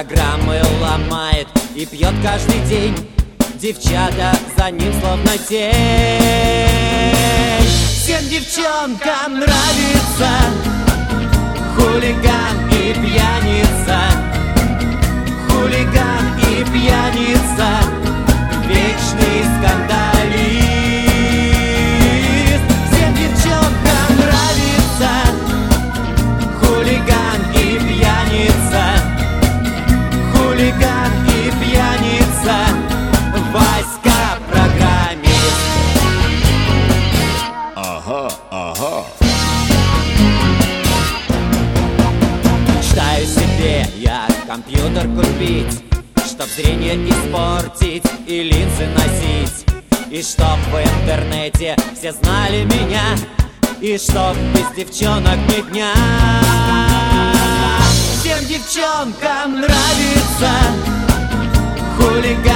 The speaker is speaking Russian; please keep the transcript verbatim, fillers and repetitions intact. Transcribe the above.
программы ломает и пьет каждый день. Девчата за ним словно тень. Всем девчонкам нравится хулиган и пьяница. Хулиган и пьяница, вечный скандалист. Всем девчонкам нравится хулиган и пьяница. Хулиган и пьяница, Васька программист. Ага, ага. Мечтаю себе я компьютер купить, чтоб зрение испортить и линзы носить. И чтоб в интернете все знали меня, и чтоб без девчонок ни дня. Всем девчонкам нравится хулиган